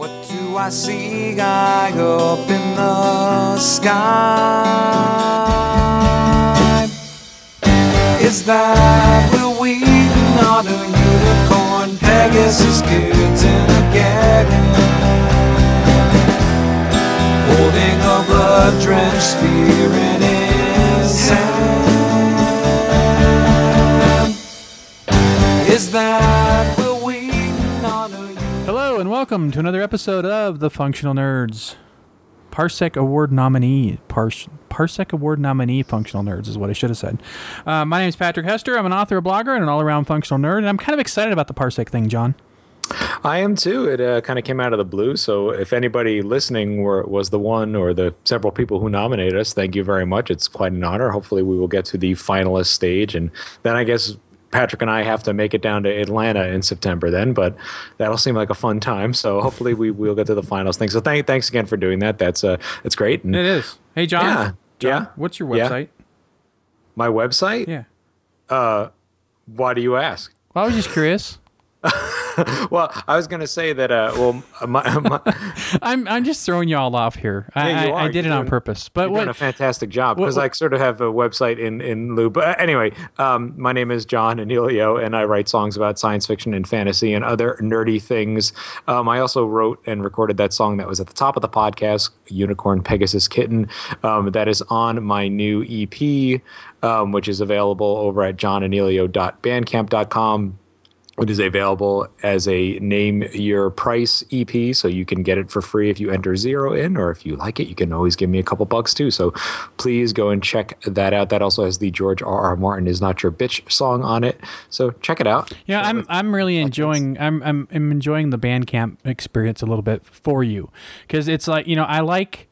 What do I see high up in the sky? Is that Will Wheaton on a unicorn, Pegasus kitten again, holding a blood-drenched spear in his hand? Is that Will Wheaton on a... Hello and welcome to another episode of The Functional Nerds. Parsec Award nominee. Parsec Award nominee Functional Nerds is what I should have said. My name is Patrick Hester. I'm an author, a blogger, and an all-around functional nerd, and I'm kind of excited about the Parsec thing, John. I am too. It kind of came out of the blue. So if anybody listening was the one or the several people who nominated us, thank you very much. It's quite an honor. Hopefully we will get to the finalist stage. And then I guess Patrick and I have to make it down to Atlanta in September then, but that'll seem like a fun time. So hopefully we'll get to the finals thing. So thanks again for doing that. That's great. And It is. Hey, John. Yeah. John, Yeah. what's your website? My website? Yeah. Why do you ask? Well, I was just curious. Well, I was going to say that, I'm just throwing you all off here. Yeah, you are. I did it on purpose. But You've done a fantastic job because I sort of have a website in lieu. But anyway, my name is John Anelio, and I write songs about science fiction and fantasy and other nerdy things. I also wrote and recorded that song that was at the top of the podcast, Unicorn Pegasus Kitten. That is on my new EP, which is available over at johnanelio.bandcamp.com. It is available as a Name Your Price EP, so you can get it for free if you enter zero in, or if you like it, you can always give me a couple bucks too. So please go and check that out. That also has the George R.R. Martin Is Not Your Bitch song on it. So check it out. Yeah, I'm really enjoying I'm enjoying the Bandcamp experience a little bit for you, because it's like, you know, I like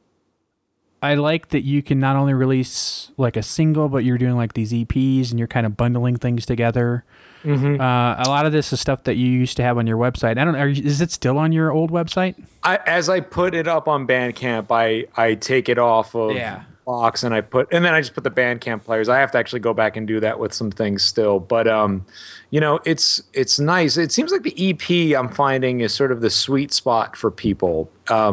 that you can not only release like a single, but you're doing like these EPs and you're kind of bundling things together. Mm-hmm. A lot of this is stuff that you used to have on your website. I don't know. Is it still on your old website? As I put it up on Bandcamp, I take it off of Box and then I just put the Bandcamp players. I have to actually go back and do that with some things still. But you know, it's nice. It seems like the EP I'm finding is sort of the sweet spot for people.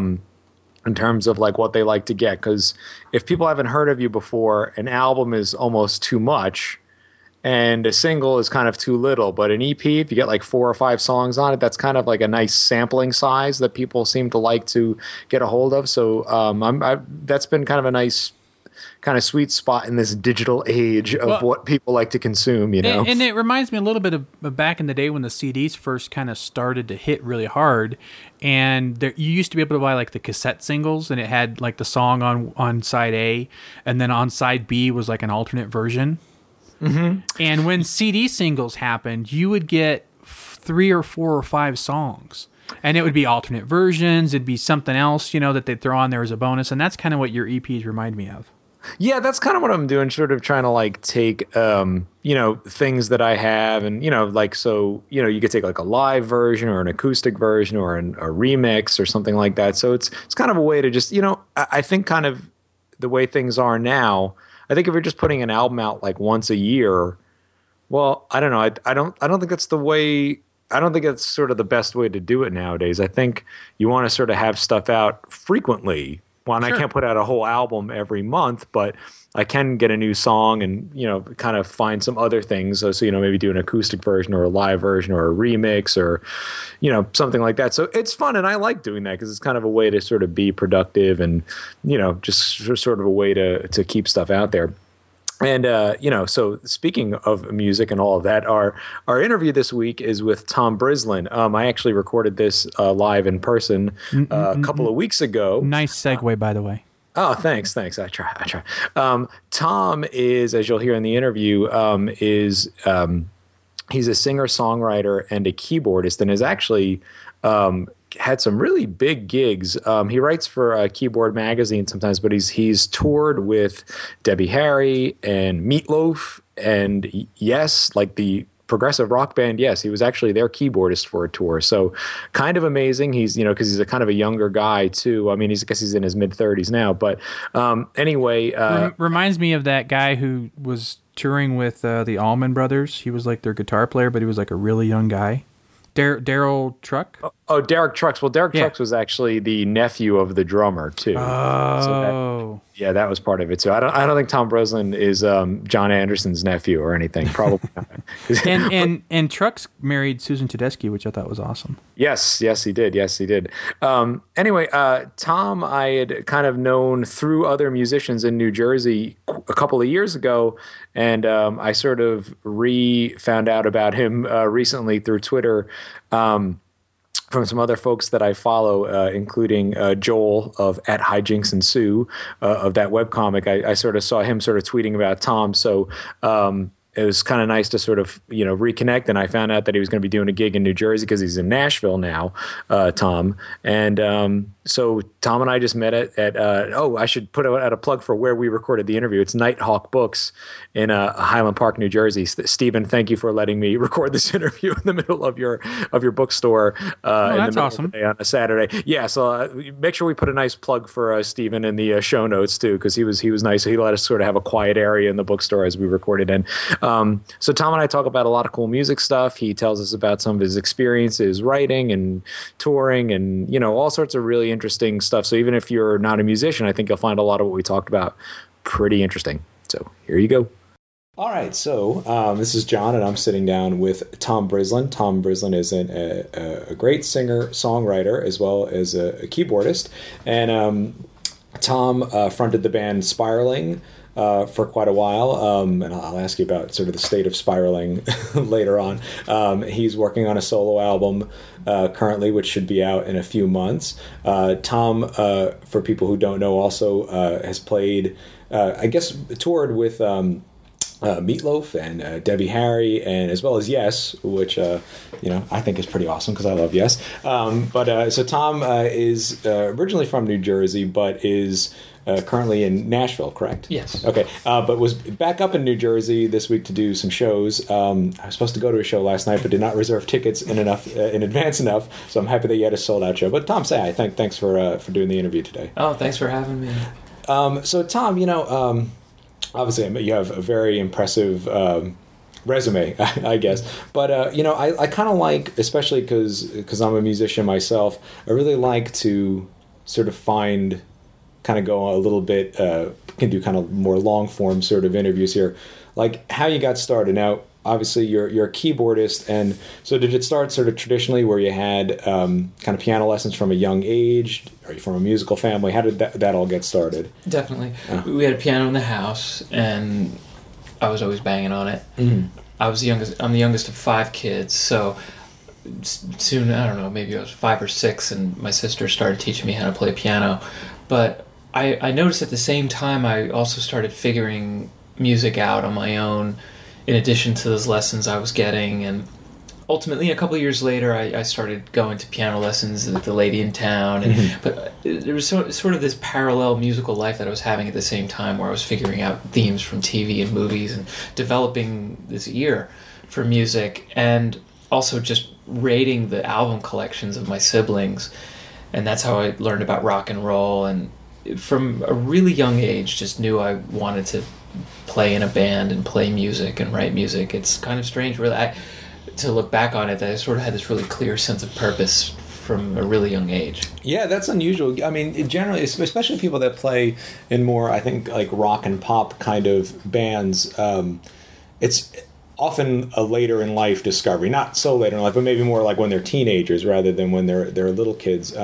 In terms of like what they like to get, because if people haven't heard of you before, an album is almost too much and a single is kind of too little. But an EP, if you get like 4 or 5 songs on it, that's kind of like a nice sampling size that people seem to like to get a hold of. So that's been kind of a nice kind of sweet spot in this digital age of what people like to consume, you know? And it reminds me a little bit of back in the day when the CDs first kind of started to hit really hard, and you used to be able to buy like the cassette singles, and it had like the song on side A, and then on side B was like an alternate version. Mm-hmm. And when CD singles happened, you would get 3 or 4 or 5 songs. And it would be alternate versions. It'd be something else, you know, that they'd throw on there as a bonus. And that's kind of what your EPs remind me of. Yeah, that's kind of what I'm doing, sort of trying to like take, you know, things that I have and, you know, like, so, you know, you could take like a live version or an acoustic version or a remix or something like that. So it's kind of a way to just, you know, I think kind of the way things are now, I think if you're just putting an album out like once a year, well, I don't know. I don't think that's the way. I don't think it's sort of the best way to do it nowadays. I think you want to sort of have stuff out frequently. Well, and sure. I can't put out a whole album every month, but I can get a new song and, you know, kind of find some other things. So, you know, maybe do an acoustic version or a live version or a remix or, you know, something like that. So it's fun. And I like doing that because it's kind of a way to sort of be productive and, you know, just sort of a way to keep stuff out there. And, you know, so speaking of music and all of that, our interview this week is with Tom Brislin. I actually recorded this live in person a couple of weeks ago. Nice segue, by the way. Oh, thanks. I try. Tom is, as you'll hear in the interview, he's a singer-songwriter and a keyboardist and is actually had some really big gigs. He writes for Keyboard Magazine sometimes, but he's toured with Debbie Harry and Meatloaf and Yes, like the progressive rock band. Yes, he was actually their keyboardist for a tour. So kind of amazing. He's, you know, because he's a kind of a younger guy too. I mean, I guess he's in his mid-30s now. But anyway. Reminds me of that guy who was touring with the Allman Brothers. He was like their guitar player, but he was like a really young guy. Daryl Truck? Oh, Derek Trucks. Well, Derek Yeah. Trucks was actually the nephew of the drummer too. Oh. Yeah, that was part of it too. I don't think Tom Breslin is John Anderson's nephew or anything. Probably not. and Trucks married Susan Tedeschi, which I thought was awesome. Yes, he did. Anyway, Tom, I had kind of known through other musicians in New Jersey a couple of years ago, and I sort of found out about him recently through Twitter. From some other folks that I follow, including Joel of at Hijinks and Sue of that webcomic. I sort of saw him sort of tweeting about Tom. So it was kind of nice to sort of, reconnect. And I found out that he was going to be doing a gig in New Jersey because he's in Nashville now, Tom. And so Tom and I just met at I should put out a plug for where we recorded the interview. It's Nighthawk Books in Highland Park, New Jersey. Stephen, thank you for letting me record this interview in the middle of your bookstore. That's awesome. On a Saturday. Yeah, so make sure we put a nice plug for Stephen in the show notes too, because he was nice. So he let us sort of have a quiet area in the bookstore as we recorded. And so Tom and I talk about a lot of cool music stuff. He tells us about some of his experiences writing and touring and, all sorts of really interesting stuff. So even if you're not a musician, I think you'll find a lot of what we talked about pretty interesting. So here you go. All right, so this is John, and I'm sitting down with Tom Breslin. Tom Breslin is a great singer, songwriter, as well as a keyboardist. And Tom fronted the band Spiraling for quite a while, and I'll ask you about sort of the state of Spiraling later on. He's working on a solo album currently, which should be out in a few months. Tom, for people who don't know, also has played, toured with Meatloaf and Debbie Harry, and as well as Yes, which I think is pretty awesome because I love Yes. So Tom is originally from New Jersey, but is currently in Nashville, correct? Yes. Okay, but was back up in New Jersey this week to do some shows. I was supposed to go to a show last night, but did not reserve tickets in advance enough. So I'm happy that you had a sold out show. But Tom, say hi. Thanks for doing the interview today. Oh, thanks for having me. So Tom, obviously you have a very impressive resume, I guess. But I kind of like, especially because I'm a musician myself, I really like to sort of go a little bit, can do kind of more long form sort of interviews here, like how you got started. Now, obviously you're a keyboardist, and so did it start sort of traditionally where you had kind of piano lessons from a young age? Are you from a musical family? How did that all get started? Definitely. We had a piano in the house, and I was always banging on it. Mm-hmm. I'm the youngest of 5 kids, so soon, I don't know, maybe I was 5 or 6, and my sister started teaching me how to play piano. But I noticed at the same time I also started figuring music out on my own in addition to those lessons I was getting, and ultimately a couple of years later I started going to piano lessons at the lady in town, and but there was sort of this parallel musical life that I was having at the same time, where I was figuring out themes from TV and movies and developing this ear for music, and also just rating the album collections of my siblings. And that's how I learned about rock and roll, and from a really young age just knew I wanted to play in a band and play music and write music. It's kind of strange really to look back on it, that I sort of had this really clear sense of purpose from a really young age. Yeah, that's unusual. I mean, generally, especially people that play in more, I think, like rock and pop kind of bands, it's often a later in life discovery. Not so later in life, but maybe more like when they're teenagers rather than when they're little kids.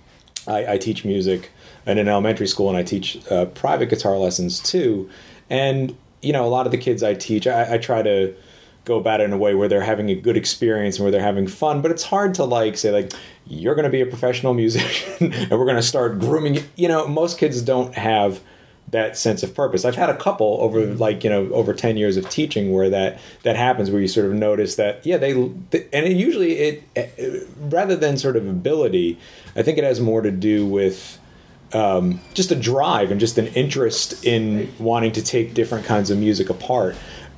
I teach music in an elementary school, and I teach private guitar lessons too. And, a lot of the kids I teach, I try to go about it in a way where they're having a good experience and where they're having fun. But it's hard to say you're going to be a professional musician and we're going to start grooming you. Most kids don't have that sense of purpose. I've had a couple over over 10 years of teaching where that happens, where you sort of notice that, usually rather than sort of ability, I think it has more to do with just a drive and just an interest in wanting to take different kinds of music apart.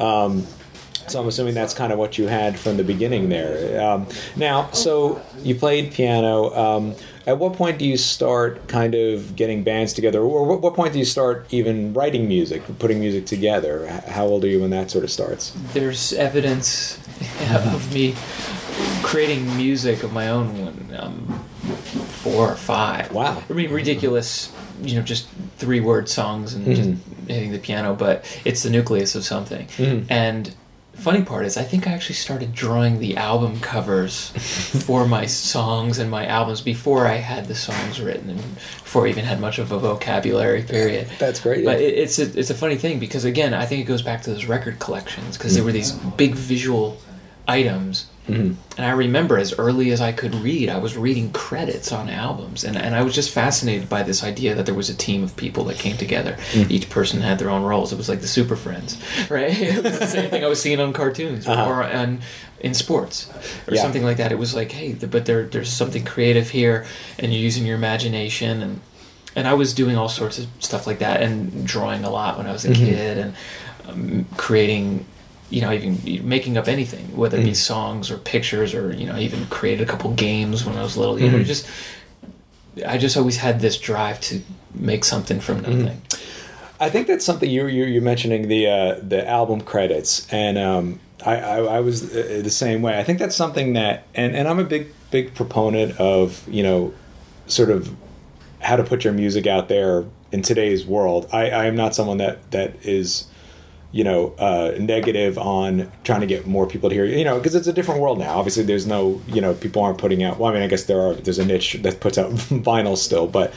So I'm assuming that's kind of what you had from the beginning there. Now, so you played piano. At what point do you start kind of getting bands together? Or what point do you start even writing music, putting music together? How old are you when that sort of starts? There's evidence of me creating music of my own when I'm 4 or 5. Wow. I mean, ridiculous, just 3-word songs and just hitting the piano, but it's the nucleus of something. And funny part is I think I actually started drawing the album covers for my songs and my albums before I had the songs written and before I even had much of a vocabulary period. That's great. But it's a funny thing because, again, I think it goes back to those record collections because there were these big visual items. And I remember as early as I could read, I was reading credits on albums. And I was just fascinated by this idea that there was a team of people that came together. Each person had their own roles. It was like the Super Friends, right? It was the same thing I was seeing on cartoons or in sports or something like that. It was like, hey, but there's something creative here, and you're using your imagination. And I was doing all sorts of stuff like that and drawing a lot when I was a kid and creating... even making up anything, whether it be songs or pictures or, I even created a couple games when I was little. I just always had this drive to make something from nothing. I think that's something you're mentioning the album credits, and I was the same way. I think that's something that, and I'm a big proponent of, sort of how to put your music out there in today's world. I am not someone that is... negative on trying to get more people to hear you, because it's a different world now. Obviously, there's no, people aren't putting out, well, I mean, I guess there's a niche that puts out vinyl still, but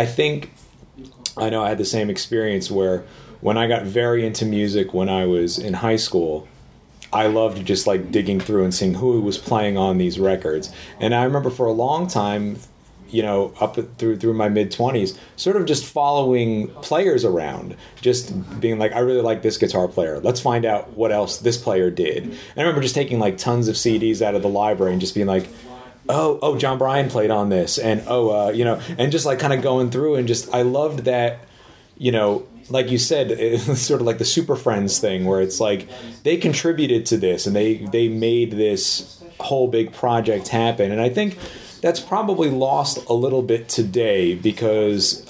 I know I had the same experience where when I got very into music when I was in high school, I loved just like digging through and seeing who was playing on these records. And I remember for a long time, up through my mid-20s, sort of just following players around, just being like, I really like this guitar player. Let's find out what else this player did. And I remember just taking like tons of CDs out of the library and just being like, oh, John Bryan played on this. And, and just like kind of going through and just, I loved that, like you said, it's sort of like the Super Friends thing where it's like they contributed to this and they made this whole big project happen. And I think that's probably lost a little bit today because,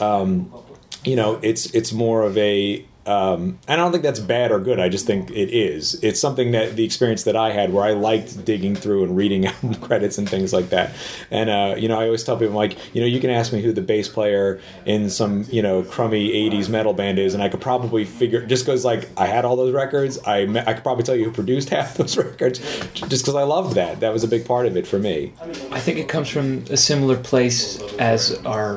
it's more of a, and I don't think that's bad or good. I just think it is. It's something that the experience that I had where I liked digging through and reading album credits and things like that. And, I always tell people, I'm like, you can ask me who the bass player in some, crummy 80s metal band is, and I could probably figure, just because, like, I had all those records, I could probably tell you who produced half those records, just because I loved that. That was a big part of it for me. I think it comes from a similar place as our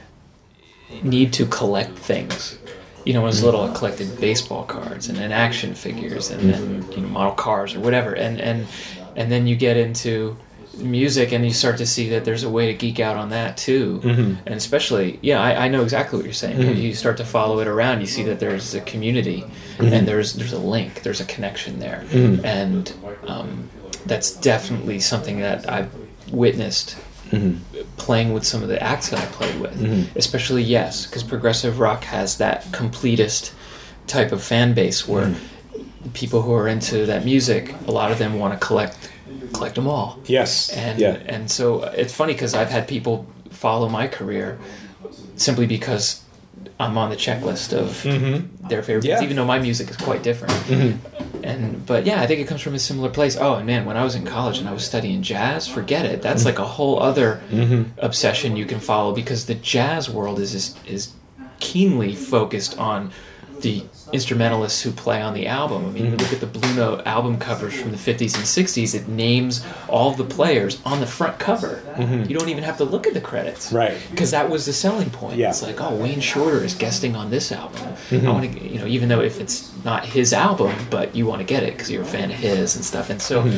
need to collect things. When I was little, I collected baseball cards and then action figures and then model cars or whatever. And then you get into music and you start to see that there's a way to geek out on that too. And especially, I know exactly what you're saying. You start to follow it around. You see that there's a community and there's a link, there's a connection there, and that's definitely something that I've witnessed. Playing with some of the acts that I played with, especially because progressive rock has that completist type of fan base where people who are into that music, a lot of them want to collect them all. Yes, and so it's funny because I've had people follow my career simply because I'm on the checklist of their favorite bands, even though my music is quite different. But I think it comes from a similar place. Oh, and man, when I was in college and I was studying jazz, forget it. That's like a whole other obsession you can follow because the jazz world is keenly focused on the instrumentalists who play on the album. I mean, you look at the Blue Note album covers from the 50s and 60s, it names all the players on the front cover. You don't even have to look at the credits. Right. Because that was the selling point. Yeah. It's like, oh, Wayne Shorter is guesting on this album. I want to, even though if it's not his album, but you want to get it because you're a fan of his and stuff. And so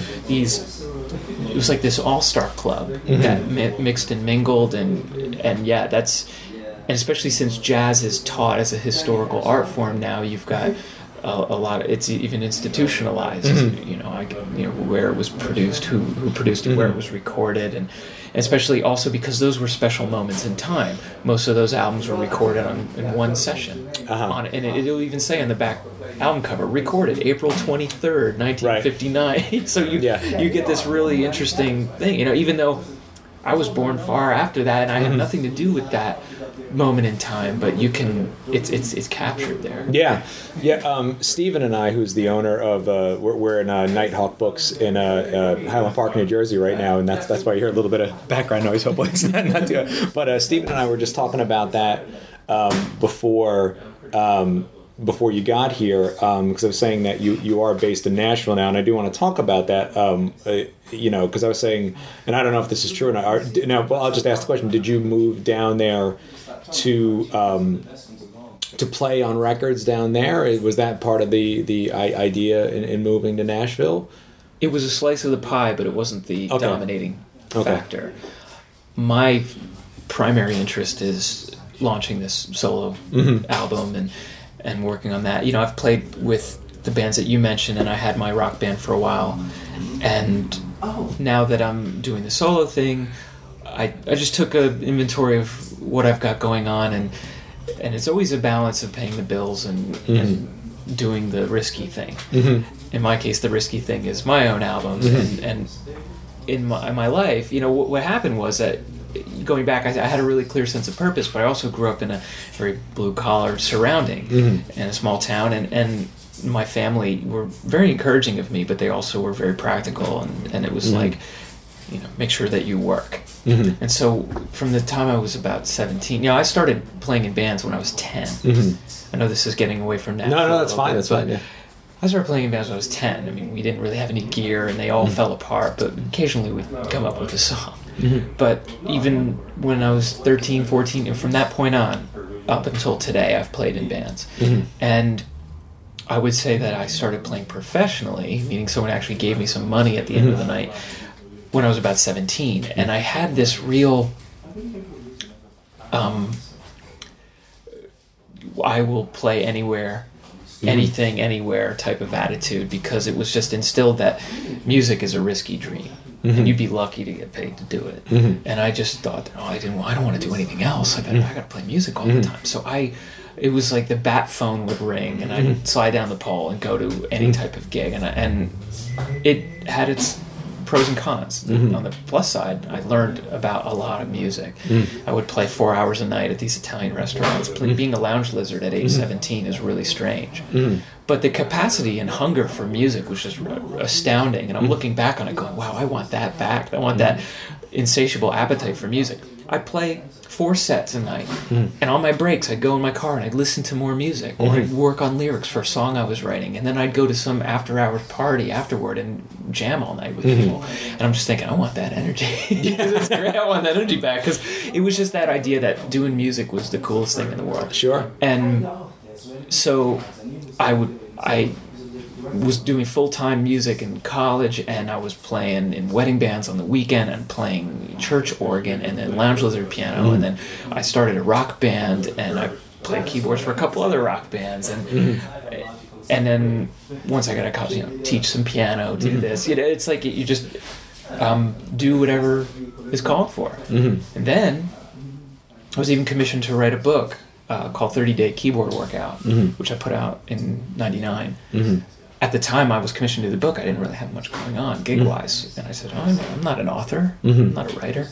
it was like this all-star club that mixed and mingled and that's... And especially since jazz is taught as a historical art form now, you've got a lot of, it's even institutionalized, where it was produced, who produced it, where it was recorded, and especially also because those were special moments in time. Most of those albums were recorded in one session. And it'll even say on the back album cover, recorded April 23rd, 1959. Right. So you get this really interesting thing, even though I was born far after that, and I had nothing to do with that moment in time. But you can, it's captured there. Yeah. Stephen and I, who's the owner of, we're in Nighthawk Books in Highland Park, New Jersey right now, and that's why you hear a little bit of background noise. Hopefully it's not too. But Stephen and I were just talking about that before you got here, because I was saying that you are based in Nashville now, and I do want to talk about that. Because I was saying, and I don't know if this is true or not. Now, well, I'll just ask the question: did you move down there to play on records down there? Was that part of the idea in moving to Nashville? It was a slice of the pie, but it wasn't the dominating factor. My primary interest is launching this solo album and working on that. I've played with the bands that you mentioned, and I had my rock band for a while. And now that I'm doing the solo thing, I just took an inventory of what I've got going on, and it's always a balance of paying the bills and doing the risky thing. In my case, the risky thing is my own albums. And in my life, what happened was that, going back, I had a really clear sense of purpose, but I also grew up in a very blue-collar surrounding in a small town, and my family were very encouraging of me, but they also were very practical, and it was like, make sure that you work. And so from the time I was about 17, I started playing in bands when I was 10. I know this is getting away from Nashville. No, that's fine. That's fine. Yeah. I started playing in bands when I was 10. I mean, we didn't really have any gear, and they all fell apart, but occasionally we'd come up with a song. But even when I was 13, 14, and from that point on, up until today, I've played in bands. And I would say that I started playing professionally, meaning someone actually gave me some money at the end of the night, when I was about 17. And I had this real, I will play anywhere, anything, anywhere type of attitude, because it was just instilled that music is a risky dream. And you'd be lucky to get paid to do it. And I just thought, I don't want to do anything else. I got to play music all the time. So it was like the bat phone would ring, and I would slide down the pole and go to any type of gig. And it had its pros and cons. On the plus side, I learned about a lot of music. I would play 4 hours a night at these Italian restaurants. Being a lounge lizard at age 17 is really strange. But the capacity and hunger for music was just astounding. And I'm looking back on it going, wow, I want that back. I want that insatiable appetite for music. I play 4 sets a night. And on my breaks, I'd go in my car and I'd listen to more music. Or I'd work on lyrics for a song I was writing. And then I'd go to some after-hours party afterward and jam all night with people. And I'm just thinking, I want that energy. It's great. I want that energy back. Because it was just that idea that doing music was the coolest thing in the world. Sure. And so I was doing full-time music in college, and I was playing in wedding bands on the weekend and playing church organ and then lounge lizard piano, and then I started a rock band, and I played keyboards for a couple other rock bands, and then once I got a college, teach some piano, do this. It's like you just do whatever is called for. And then I was even commissioned to write a book called 30-Day Keyboard Workout, which I put out in 99. At the time I was commissioned to do the book, I didn't really have much going on gig-wise. And I said, I'm not an author. I'm not a writer.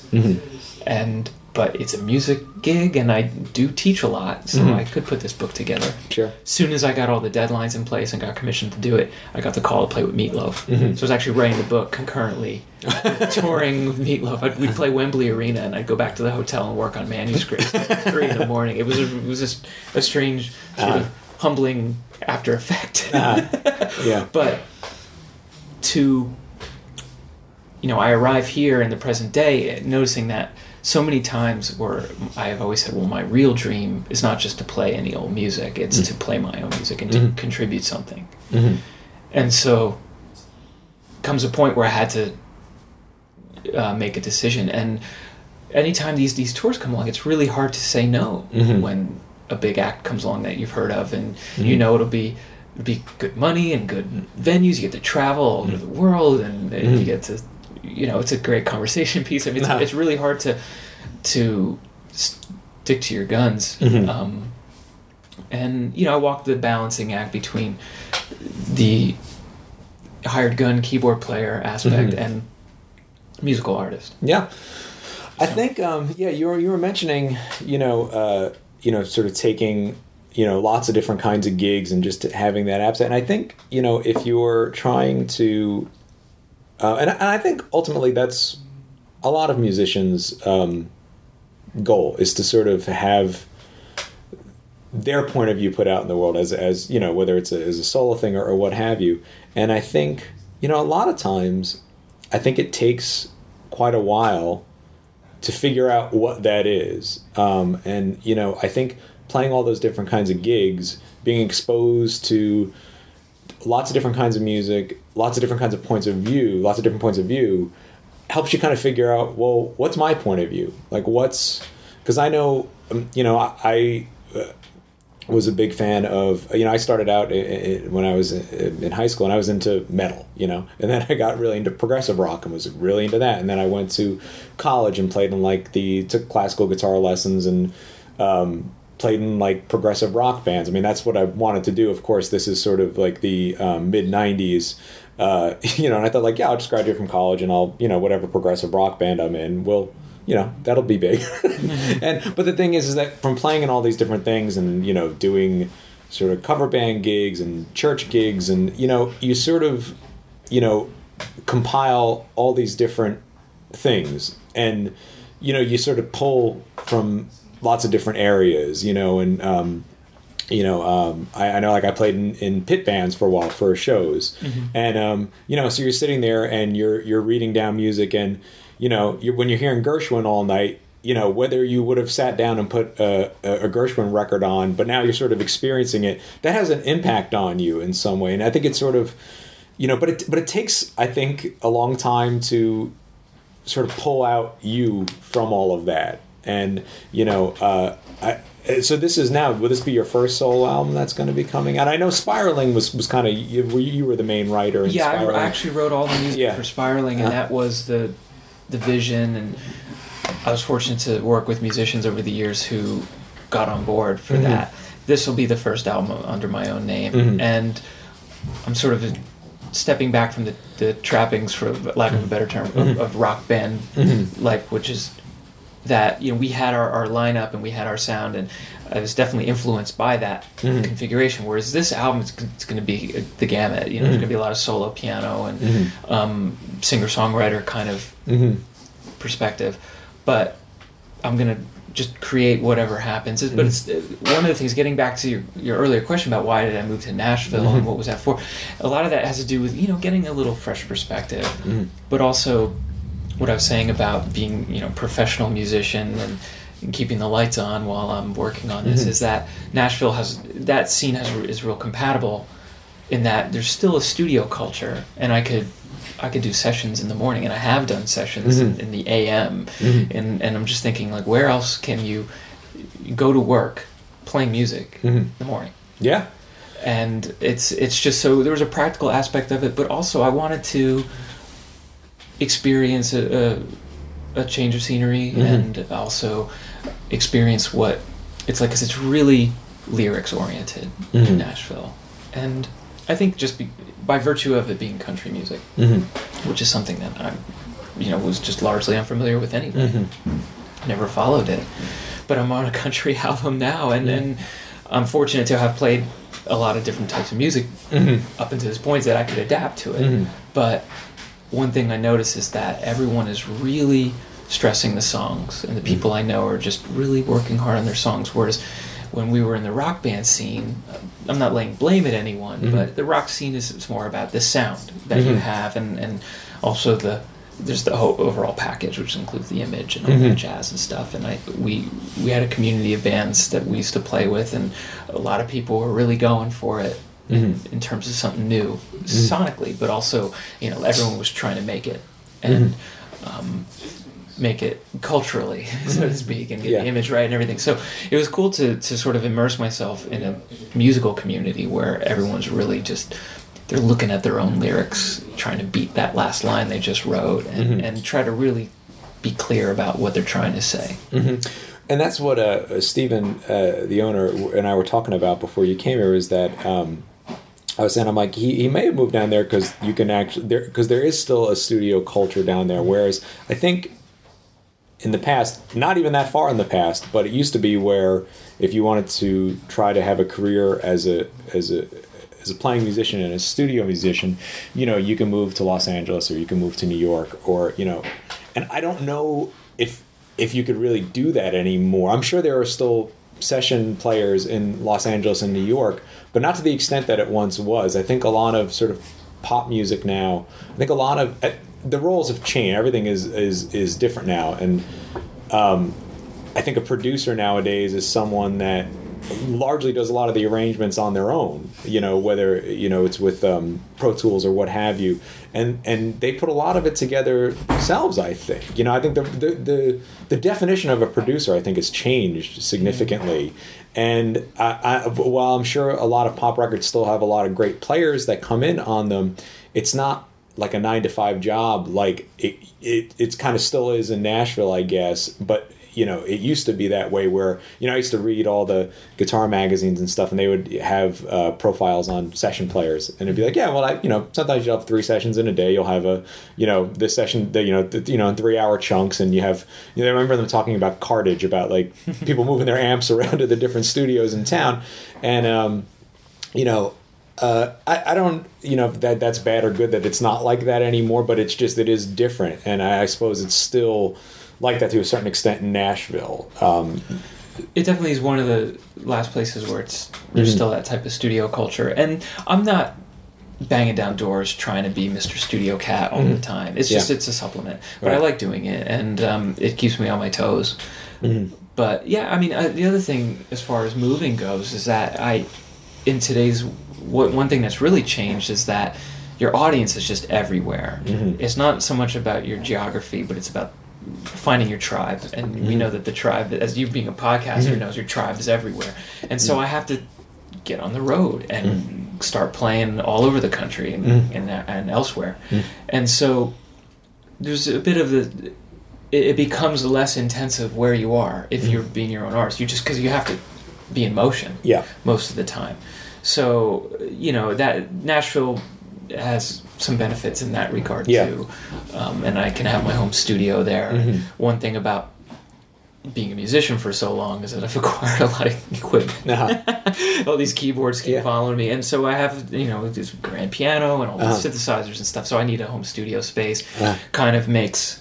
But it's a music gig, and I do teach a lot, so I could put this book together. Sure. As soon as I got all the deadlines in place and got commissioned to do it, I got the call to play with Meatloaf. So I was actually writing the book concurrently, touring with Meatloaf. We'd play Wembley Arena, and I'd go back to the hotel and work on manuscripts at 3 in the morning. It was just a strange, sort of humbling after effect. But I arrive here in the present day, noticing that so many times where I have always said, well, my real dream is not just to play any old music, it's to play my own music and to contribute something. And so comes a point where I had to make a decision. And anytime these tours come along, it's really hard to say no when a big act comes along that you've heard of, and it'll be good money and good venues. You get to travel all over the world, and you get to, it's a great conversation piece. I mean, it's really hard to stick to your guns. And I walk the balancing act between the hired gun keyboard player aspect and musical artist. Yeah. I think, yeah, you were mentioning, sort of taking, lots of different kinds of gigs and just having that appetite. And I think, if you're trying to, and I think ultimately that's a lot of musicians' goal, is to sort of have their point of view put out in the world as whether it's as a solo thing or what have you. And I think, a lot of times, I think it takes quite a while to figure out what that is. And, I think playing all those different kinds of gigs, being exposed to lots of different kinds of music, lots of different kinds of points of view, helps you kind of figure out, well, what's my point of view? Like, because I know, I was a big fan of, I started out when I was in high school, and I was into metal, and then I got really into progressive rock and was really into that. And then I went to college and played in took classical guitar lessons and played in like progressive rock bands. I mean, that's what I wanted to do. Of course, this is sort of like the mid 90s, and I thought like, yeah, I'll just graduate from college and I'll, whatever progressive rock band I'm in, that'll be big. But the thing is that from playing in all these different things and, doing sort of cover band gigs and church gigs and, you sort of, compile all these different things and, you sort of pull from lots of different areas, and, I know like I played in pit bands for a while for shows. Mm-hmm. And, so you're sitting there and you're reading down music and, when you're hearing Gershwin all night, whether you would have sat down and put a Gershwin record on, but now you're sort of experiencing it, that has an impact on you in some way. And I think it's sort of, but it takes, I think, a long time to sort of pull out you from all of that. And, so this is now, will this be your first solo album that's going to be coming out? I know Spiraling was kind of, you were the main writer in Spiraling. I actually wrote all the music for Spiraling, and that was the vision. And I was fortunate to work with musicians over the years who got on board for that. This will be the first album under my own name. And I'm sort of stepping back from the trappings, for lack of a better term, of rock band life, which is that we had our lineup and we had our sound, and I was definitely influenced by that configuration. Whereas this album is going to be the gamut. There's going to be a lot of solo piano and singer-songwriter kind of perspective, but I'm going to just create whatever happens. But it's one of the things, getting back to your earlier question about why did I move to Nashville and what was that for, a lot of that has to do with getting a little fresh perspective, but also what I was saying about being professional musician and keeping the lights on while I'm working on this, is that Nashville that scene is real compatible in that there's still a studio culture, and I could do sessions in the morning, and I have done sessions in the AM, and I'm just thinking, like, where else can you go to work playing music in the morning? Yeah. And it's just, so there was a practical aspect of it, but also I wanted to experience a change of scenery and also experience what it's like, because it's really lyrics oriented in Nashville, and I think just by virtue of it being country music, which is something that I was just largely unfamiliar with anyway. Never followed it, but I'm on a country album now, and I'm fortunate to have played a lot of different types of music up until this point that I could adapt to it. But one thing I notice is that everyone is really stressing the songs, and the people I know are just really working hard on their songs, whereas when we were in the rock band scene, I'm not laying blame at anyone, but the rock scene is more about the sound that you have, and also there's the whole overall package, which includes the image and all the jazz and stuff. And we had a community of bands that we used to play with, and a lot of people were really going for it in terms of something new sonically, but also everyone was trying to make it and make it culturally, so to speak, and get the image right and everything. So it was cool to sort of immerse myself in a musical community where everyone's really just, they're looking at their own lyrics, trying to beat that last line they just wrote, and try to really be clear about what they're trying to say. And that's what Stephen, the owner, and I were talking about before you came here, is that I was saying, I'm like, he may have moved down there because you can actually, because there is still a studio culture down there, whereas I think in the past, not even that far in the past, but it used to be where if you wanted to try to have a career as a playing musician and a studio musician, you can move to Los Angeles or you can move to New York or, and I don't know if you could really do that anymore. I'm sure there are still session players in Los Angeles and New York, but not to the extent that it once was. I think a lot of sort of pop music now, I think a lot of the roles have changed. Everything is different now. And I think a producer nowadays is someone that largely does a lot of the arrangements on their own, whether, it's with Pro Tools or what have you. And they put a lot of it together themselves, I think. I think the definition of a producer, I think, has changed significantly. And while I'm sure a lot of pop records still have a lot of great players that come in on them, it's not like a 9-to-5 job like it's kind of still is in Nashville, I guess. But it used to be that way where, I used to read all the guitar magazines and stuff, and they would have profiles on session players. And it'd be like, yeah, well, sometimes you'll have 3 sessions in a day. You'll have this session, in 3-hour chunks. And you have, I remember them talking about cartage, about like people moving their amps around to the different studios in town. And, I don't, that that's bad or good that it's not like that anymore, but it's just, it is different. And I suppose it's still like that to a certain extent in Nashville. It definitely is one of the last places where there's still that type of studio culture. And I'm not banging down doors trying to be Mr. Studio Cat all the time. It's just, it's a supplement. But I like doing it, and it keeps me on my toes. But yeah, I mean, the other thing as far as moving goes is that in today's, one thing that's really changed is that your audience is just everywhere. It's not so much about your geography, but it's about finding your tribe. And we know that the tribe, as you being a podcaster knows, your tribe is everywhere. And so I have to get on the road and start playing all over the country and elsewhere. And so there's a bit of it becomes less intensive where you are if you're being your own artist. Because you have to be in motion most of the time. So, that Nashville has some benefits in that regard too. And I can have my home studio there. One thing about being a musician for so long is that I've acquired a lot of equipment. All these keyboards keep following me. And so I have, this grand piano and all these synthesizers and stuff. So I need a home studio space. Kind of makes,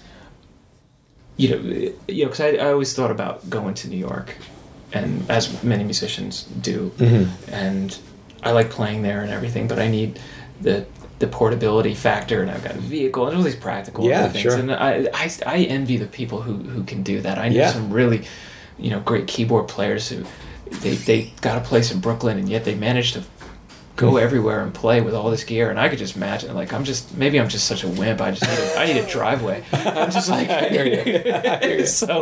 because I always thought about going to New York, and as many musicians do. And I like playing there and everything, but I need the portability factor, and I've got a vehicle and all these practical things. Sure. And I envy the people who can do that. I know some really, great keyboard players who they got a place in Brooklyn, and yet they managed to go everywhere and play with all this gear. And I could just imagine, like, maybe I'm just such a wimp. I need a driveway. I'm just like, I hear you. So,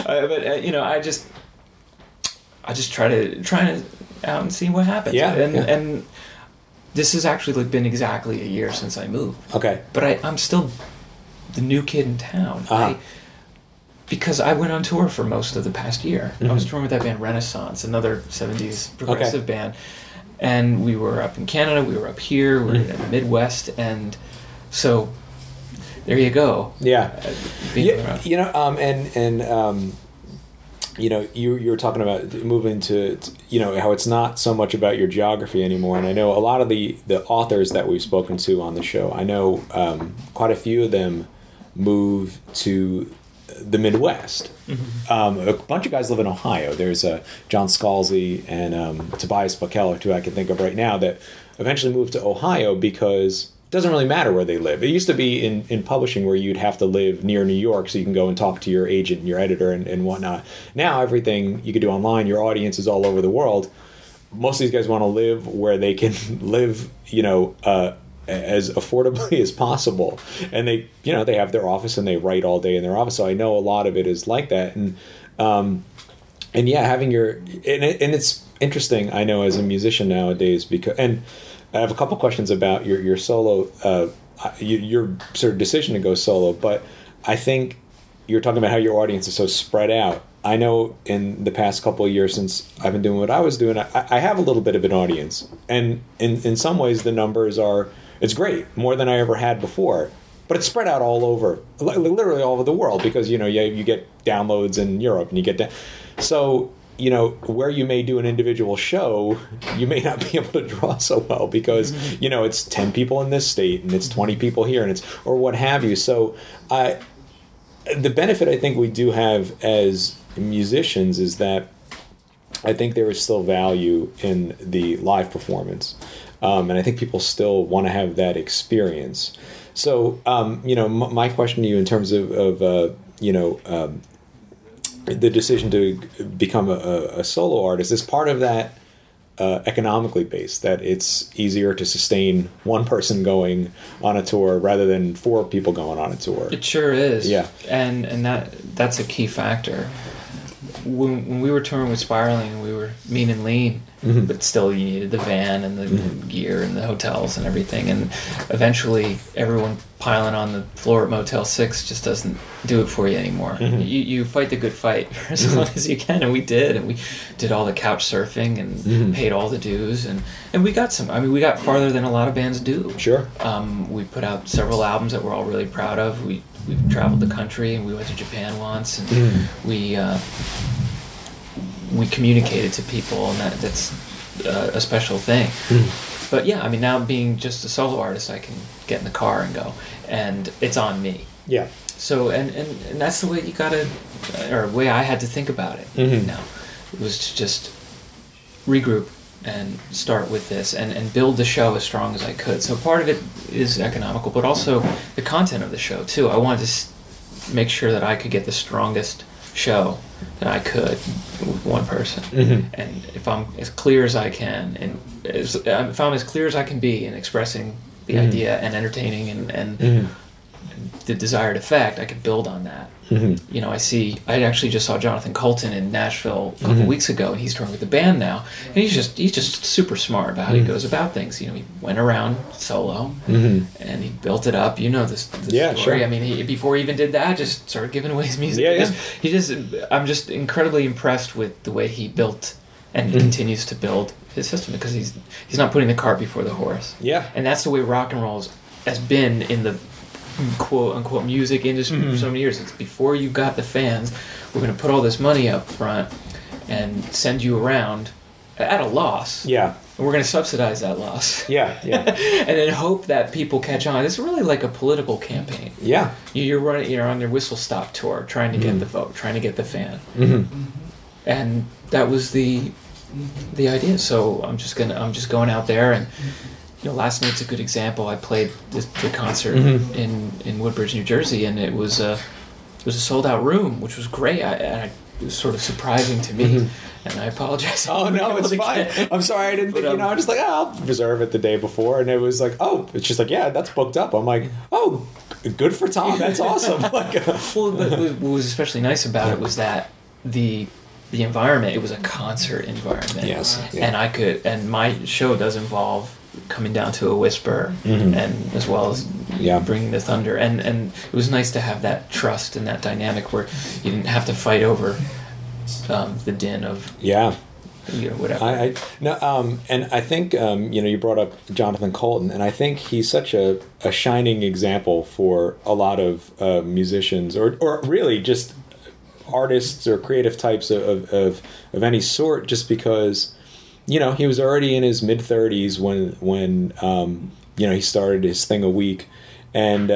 I just try to out and see what happens. And this has actually been exactly a year since I moved. Okay. But I'm still the new kid in town. Because I went on tour for most of the past year. I was touring with that band Renaissance, another 70s progressive band. And we were up in Canada, we were up here, we were in the Midwest, and so there you go. You were talking about moving to, how it's not so much about your geography anymore. And I know a lot of the authors that we've spoken to on the show, I know quite a few of them move to the Midwest. A bunch of guys live in Ohio. There's John Scalzi and Tobias Buckellert, who I can think of right now, that eventually moved to Ohio because it doesn't really matter where they live. It used to be in publishing where you'd have to live near New York so you can go and talk to your agent and your editor and whatnot. Now everything you can do online, your audience is all over the world. Most of these guys want to live where they can live, as affordably as possible. And they have their office and they write all day in their office. So I know a lot of it is like that. And having and it's interesting, I know, as a musician nowadays, and I have a couple questions about your solo, your sort of decision to go solo, but I think you're talking about how your audience is so spread out. I know in the past couple of years since I've been doing what I was doing, I have a little bit of an audience. And in some ways the numbers it's great, more than I ever had before. but it's spread out all over, literally all over the world, because you get downloads in Europe and you get so where you may do an individual show, you may not be able to draw so well because it's 10 people in this state and it's 20 people here and it's or what have you. So the benefit I think we do have as musicians is that I think there is still value in the live performance, and I think people still want to have that experience. So my question to you in terms of the decision to become a solo artist is part of that economically based, that it's easier to sustain one person going on a tour rather than 4 people going on a tour. It sure is. Yeah. And that's a key factor. When we were touring with Spiraling, we were mean and lean, but still you needed the van and the gear and the hotels and everything. And eventually everyone piling on the floor at Motel 6 just doesn't do it for you anymore. You fight the good fight for as long as you can, and we did. And we did all the couch surfing and paid all the dues. And we got we got farther than a lot of bands do. Sure. We put out several albums that we're all really proud of. We've traveled the country, and we went to Japan once, and we communicated to people, and that's a special thing. But yeah, now being just a solo artist, I can get in the car and go, and it's on me. Yeah. So and that's the way you gotta, or the way I had to think about it. Now, it was to just regroup and start with this and build the show as strong as I could. So part of it is economical, but also the content of the show too. I wanted to make sure that I could get the strongest show that I could with one person. And if I'm as clear as I can, and if I'm as clear as I can be in expressing the idea and entertaining and the desired effect, I could build on that. I actually just saw Jonathan Colton in Nashville a couple weeks ago, and he's touring with the band now, and he's just super smart about how he goes about things. He went around solo and he built it up. The story. Sure. Before he even did that, just started giving away his music. I'm just incredibly impressed with the way he built and continues to build his system, because he's not putting the cart before the horse. Yeah. And that's the way rock and roll has been in the quote unquote music industry for so many years. It's before you got the fans, we're going to put all this money up front and send you around at a loss. Yeah. And we're going to subsidize that loss. Yeah. And then hope that people catch on. It's really like a political campaign. Yeah. You're on your whistle stop tour, trying to get the vote, trying to get the fan. And that was the idea. So I'm just going out there, and last night's a good example. I played the concert in Woodbridge, New Jersey, and it was a sold out room, which was great. It was sort of surprising to me, and I apologize. Oh no, it's fine. I'm sorry, I didn't think. I'm just like, I'll reserve it the day before, and it was like, it's just like, yeah, that's booked up. I'm like, good for Tom. That's awesome. What was especially nice about it was that the environment. It was a concert environment. Yes. Yeah. And my show does involve coming down to a whisper, and as well as bringing the thunder, and it was nice to have that trust and that dynamic where you didn't have to fight over the din of whatever. And I think you brought up Jonathan Colton, and I think he's such a shining example for a lot of musicians, or really just artists or creative types of any sort, just because he was already in his mid-30s when he started his thing a week, and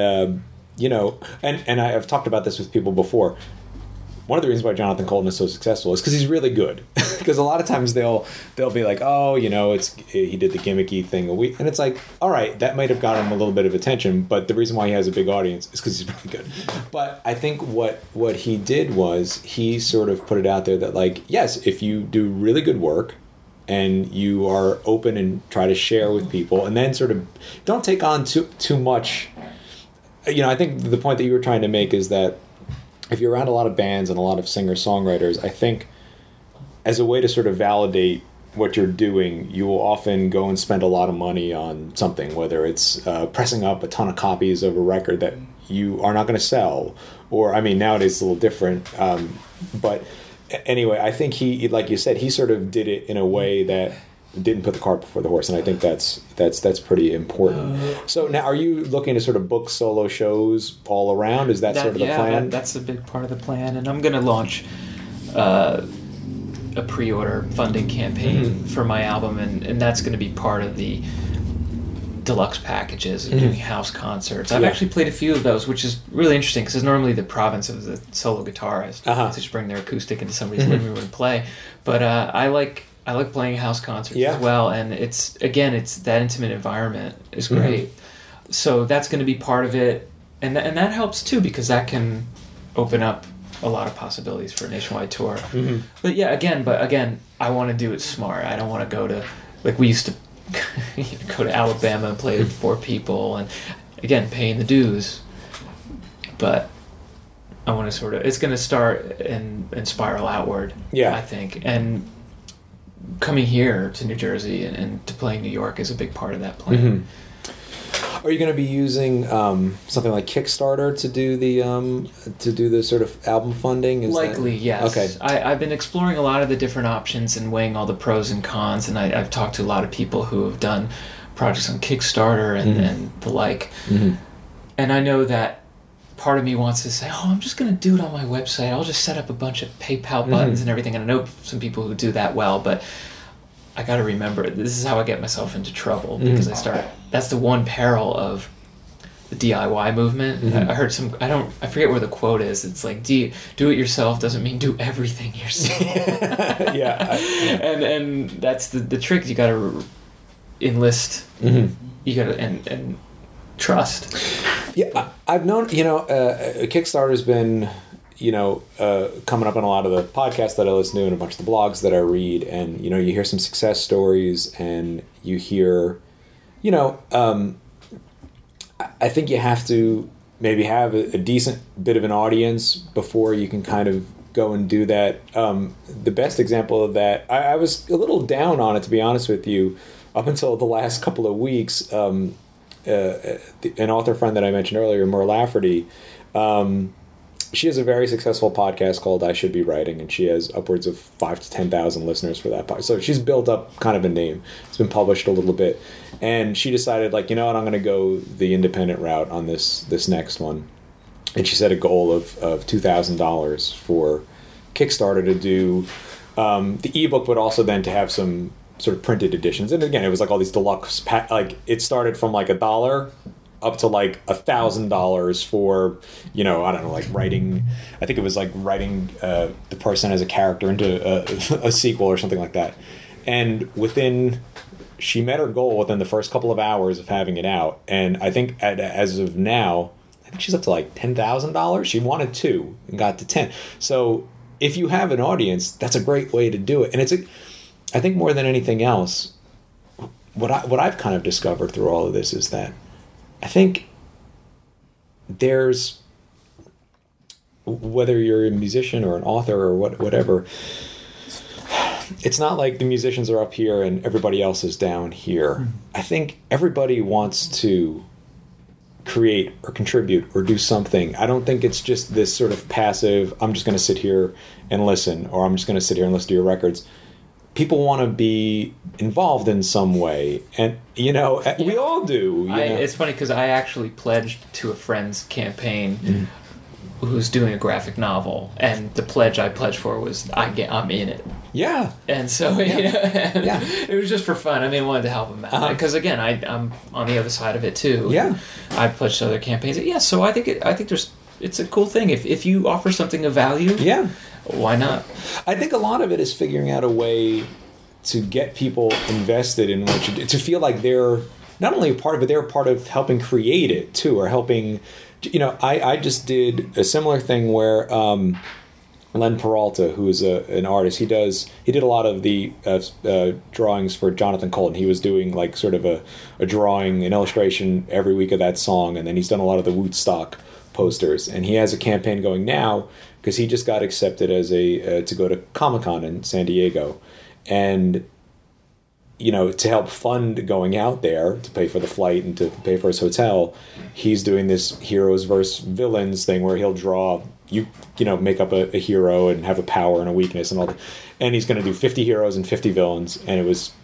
and I've talked about this with people before. One of the reasons why Jonathan Colton is so successful is because he's really good. Because a lot of times they'll be like, he did the gimmicky thing a week, and it's like, all right, that might have got him a little bit of attention, but the reason why he has a big audience is because he's really good. But I think what he did was he sort of put it out there that, like, yes, if you do really good work and you are open and try to share with people, and then sort of don't take on too much. I think the point that you were trying to make is that if you're around a lot of bands and a lot of singer-songwriters, I think as a way to sort of validate what you're doing, you will often go and spend a lot of money on something, whether it's pressing up a ton of copies of a record that you are not going to sell, or, nowadays it's a little different. But anyway, I think he, like you said, he sort of did it in a way that didn't put the cart before the horse, and I think that's pretty important. So now, are you looking to sort of book solo shows all around? Is that sort of the plan? That's a big part of the plan, and I'm going to launch a pre-order funding campaign for my album, and that's going to be part of the deluxe packages and doing house concerts. I've actually played a few of those, which is really interesting because it's normally the province of the solo guitarist to just bring their acoustic into somebody's living room and play. But I like playing house concerts as well, and it's that intimate environment is great. So that's going to be part of it, and that helps too because that can open up a lot of possibilities for a nationwide tour. But again, I want to do it smart. I don't want to go to, like we used to go to Alabama and play with 4 people, and again paying the dues. But I want to it's going to start and spiral outward. I think, and coming here to New Jersey and to playing New York is a big part of that plan. Are you going to be using something like Kickstarter to do the sort of album funding? Likely, yes. Okay. I've been exploring a lot of the different options and weighing all the pros and cons, and I've talked to a lot of people who have done projects on Kickstarter and the like. And I know that part of me wants to say, I'm just going to do it on my website. I'll just set up a bunch of PayPal buttons and everything. And I know some people who do that well, but I got to remember, this is how I get myself into trouble because that's the one peril of the DIY movement. I heard I forget where the quote is. It's like, do it yourself doesn't mean do everything yourself. And that's the trick. You got to enlist, you got to, and trust. Yeah, I've known, Kickstarter's been, coming up on a lot of the podcasts that I listen to and a bunch of the blogs that I read, and, you hear some success stories and you hear, I think you have to maybe have a decent bit of an audience before you can kind of go and do that. The best example of that, I was a little down on it, to be honest with you, up until the last couple of weeks. An author friend that I mentioned earlier, Mer Lafferty, she has a very successful podcast called I Should Be Writing, and she has upwards of 5,000 to 10,000 listeners for that podcast. So she's built up kind of a name. It's been published a little bit. And she decided, I'm going to go the independent route on this next one. And she set a goal of $2,000 for Kickstarter to do the ebook, but also then to have some sort of printed editions. And again, it was like all these deluxe it started from like $1 up to like $1,000 for, I don't know, like writing, I think it was like writing the person as a character into a sequel or something like that. And she met her goal within the first couple of hours of having it out. And I think as of now, I think she's up to like $10,000. She wanted 2 and got to 10. So if you have an audience, that's a great way to do it. And I think more than anything else, what I've kind of discovered through all of this is that I think there's, whether you're a musician or an author or whatever, it's not like the musicians are up here and everybody else is down here. I think everybody wants to create or contribute or do something. I don't think it's just this sort of passive, I'm just going to sit here and listen, or I'm just going to sit here and listen to your records. People want to be involved in some way, and we all do. It's funny because I actually pledged to a friend's campaign who's doing a graphic novel, and the pledge I pledged for was I'm in it. Yeah, and so it was just for fun. I mean, I wanted to help him out because again, I'm on the other side of it too. Yeah, I pledged to other campaigns. Yeah, so I think it's a cool thing if you offer something of value. Yeah. Why not? I think a lot of it is figuring out a way to get people invested in what you do, to feel like they're not only a part of it, they're a part of helping create it too, or helping. I just did a similar thing where Len Peralta, who is an artist, he did a lot of the drawings for Jonathan Colton. He was doing like sort of a drawing, an illustration every week of that song, and then he's done a lot of the Woodstock posters, and he has a campaign going now because he just got accepted as to go to Comic-Con in San Diego, and to help fund going out there, to pay for the flight and to pay for his hotel, he's doing this heroes versus villains thing where he'll draw make up a hero and have a power and a weakness and all that, and he's going to do 50 heroes and 50 villains, and it was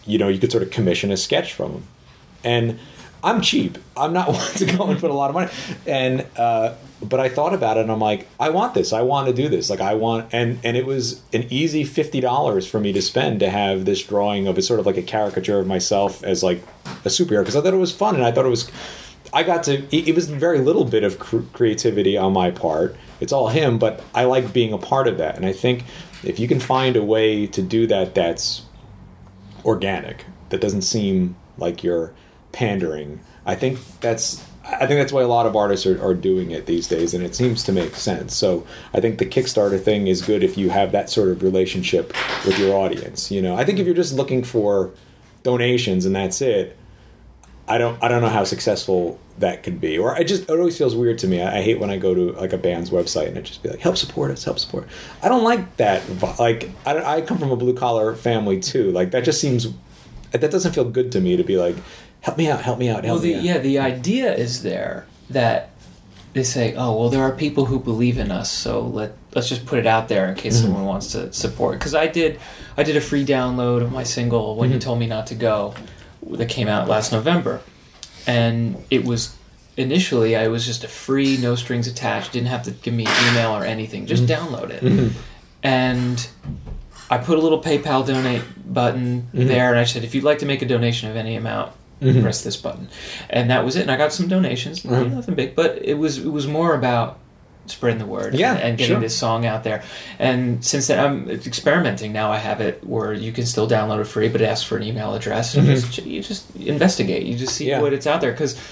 you could sort of commission a sketch from them. And I'm cheap. I'm not one to go and put a lot of money. And but I thought about it, and I'm like, I want this. I want to do this. Like, I want, and it was an easy $50 for me to spend to have this drawing of a sort of like a caricature of myself as like a superhero, because I thought it was fun, and I thought it was. I got to. It was very little bit of creativity on my part. It's all him, but I like being a part of that, and I think if you can find a way to do that, that's organic, that doesn't seem like you're pandering. I think that's why a lot of artists are doing it these days, and it seems to make sense. So I think the Kickstarter thing is good if you have that sort of relationship with your audience. I think if you're just looking for donations and that's it, I don't know how successful that could be. Or it always feels weird to me. I hate when I go to like a band's website and it just be like, help support us, help support. I don't like that. Like I come from a blue collar family too. Like that just seems, that doesn't feel good to me to be like, help me out, help me out, help me out. Yeah, the idea is there that they say, oh, well, there are people who believe in us, so let's just put it out there in case someone wants to support. Because I did a free download of my single, When You Told Me Not to Go, that came out last November. And it was, initially, I was just a free, no strings attached, didn't have to give me an email or anything, just download it. And I put a little PayPal donate button there, and I said, if you'd like to make a donation of any amount, press this button. And that was it. And I got some donations, nothing big, but it was more about spreading the word and getting this song out there. And since then, I'm experimenting. Now I have it where you can still download it free, but it asks for an email address. And you just investigate. You just see what it's out there, because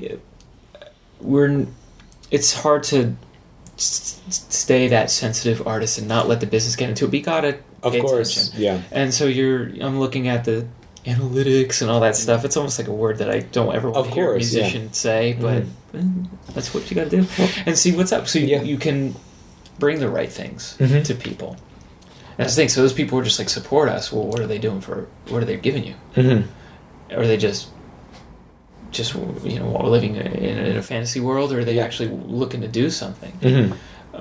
it's hard to stay that sensitive artist and not let the business get into it. But you gotta pay attention. Yeah. And so I'm looking at the analytics and all that stuff. It's almost like a word that I don't ever want to hear a musician say, but that's what you got to do, and see what's up. So you can bring the right things to people. And that's the thing. So those people who are just like, support us. Well, what are they doing what are they giving you? Or are they just living in a fantasy world, or are they actually looking to do something?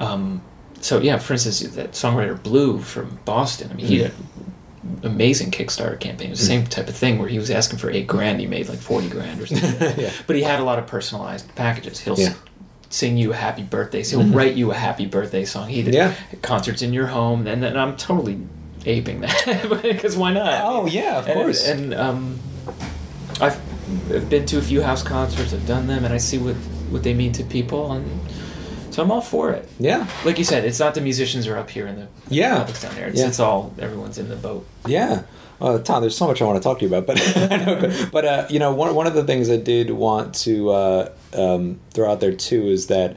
So yeah, for instance, that songwriter Blue from Boston. I mean, he had amazing Kickstarter campaign. It was the same type of thing where he was asking for $8,000. He made like $40,000 or something. But he had a lot of personalized packages. He'll sing you a happy birthday. So he'll write you a happy birthday song. He did concerts in your home, and I'm totally aping that because why not? Oh yeah, of course. And I've been to a few house concerts. I've done them, and I see what they mean to people, and so I'm all for it. Yeah. Like you said, it's not the musicians are up here and the public's down there. It's all, everyone's in the boat. Yeah. Tom, there's so much I want to talk to you about, but one of the things I did want to throw out there too is that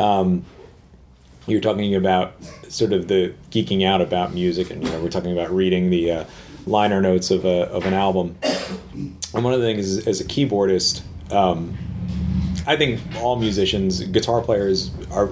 you're talking about sort of the geeking out about music, and we're talking about reading the liner notes of an album. And one of the things is, as a keyboardist, I think all musicians, guitar players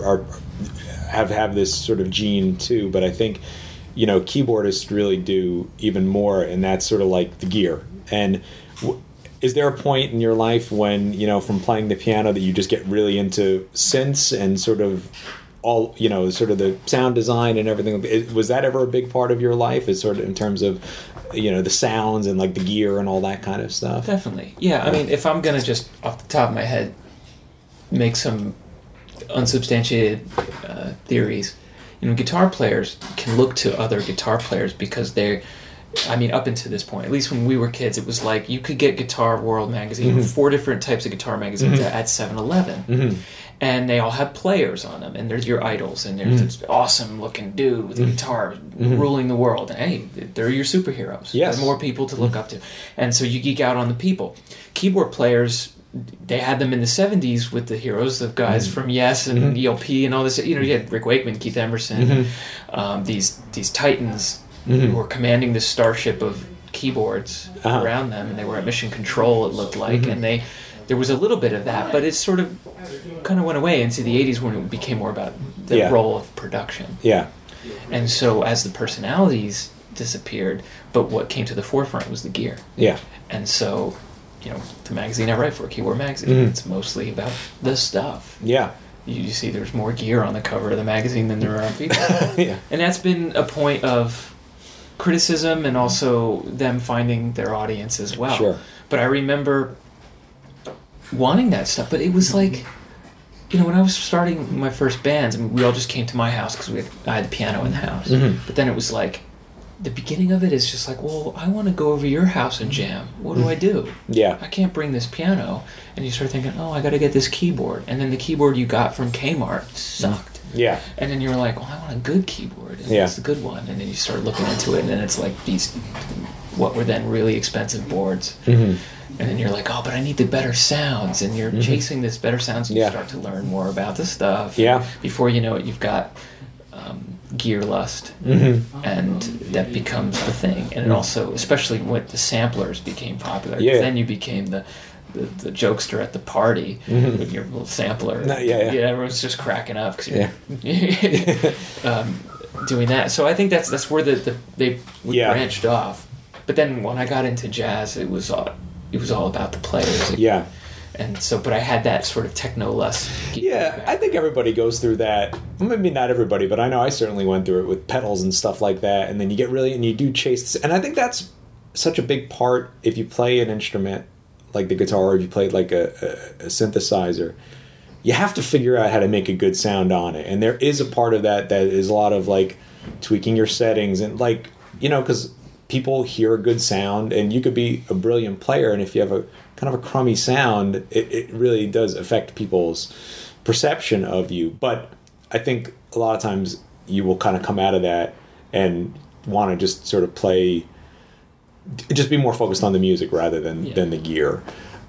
have this sort of gene too, but I think keyboardists really do even more, and that's sort of like the gear. And is there a point in your life when from playing the piano that you just get really into synths and sort of all sort of the sound design and everything? Was that ever a big part of your life, is sort of in terms of the sounds and like the gear and all that kind of stuff? Definitely. Yeah. I mean, if I'm gonna just off the top of my head make some unsubstantiated theories, guitar players can look to other guitar players because up until this point, at least when we were kids, it was like you could get Guitar World magazine, 4 different types of guitar magazines at 7-Eleven. And they all have players on them, and they're your idols, and there's this awesome looking dude with a guitar ruling the world. And hey, they're your superheroes. Yes. There are more people to look up to. And so you geek out on the people. Keyboard players, they had them in the 70s with the heroes of guys from Yes and ELP and all this. You had Rick Wakeman, Keith Emerson, these titans who were commanding this starship of keyboards around them, and they were at mission control, it looked like, and there was a little bit of that, but it sort of kind of went away into the 80s when it became more about the role of production. Yeah. And so as the personalities disappeared, but what came to the forefront was the gear. Yeah. And so the magazine I write for, Keyboard Magazine, it's mostly about the stuff. Yeah. You see there's more gear on the cover of the magazine than there are people. And that's been a point of criticism and also them finding their audience as well. Sure. But I remember wanting that stuff, but it was like, when I was starting my first bands, I mean, we all just came to my house because I had the piano in the house. Mm-hmm. But then it was like, the beginning of it is just like, well, I want to go over to your house and jam. What do I do? Yeah. I can't bring this piano. And you start thinking, I got to get this keyboard. And then the keyboard you got from Kmart sucked. Yeah. And then you were like, I want a good keyboard. And that's the good one. And then you start looking into it, and then it's like these, what were then really expensive boards. Mm-hmm. And then you're like, but I need the better sounds. And you're chasing this better sounds, and you start to learn more about the stuff. Yeah. Before you know it, you've got gear lust, and that becomes the thing. And it also, especially when the samplers became popular, 'cause then you became the jokester at the party with your little sampler. Everyone's just cracking up because you're doing that. So I think that's where they branched off. But then when I got into jazz, it was all about the players. Yeah. And so, but I had that sort of techno lust. Yeah, I think everybody goes through that. Maybe not everybody, but I know I certainly went through it with pedals and stuff like that. And then you get and you do chase this. And I think that's such a big part if you play an instrument like the guitar, or if you played like a synthesizer. You have to figure out how to make a good sound on it. And there is a part of that is a lot of like tweaking your settings and like, because people hear a good sound, and you could be a brilliant player, and if you have a kind of a crummy sound, it really does affect people's perception of you. But I think a lot of times you will kind of come out of that and want to just sort of play, just be more focused on the music rather than the gear.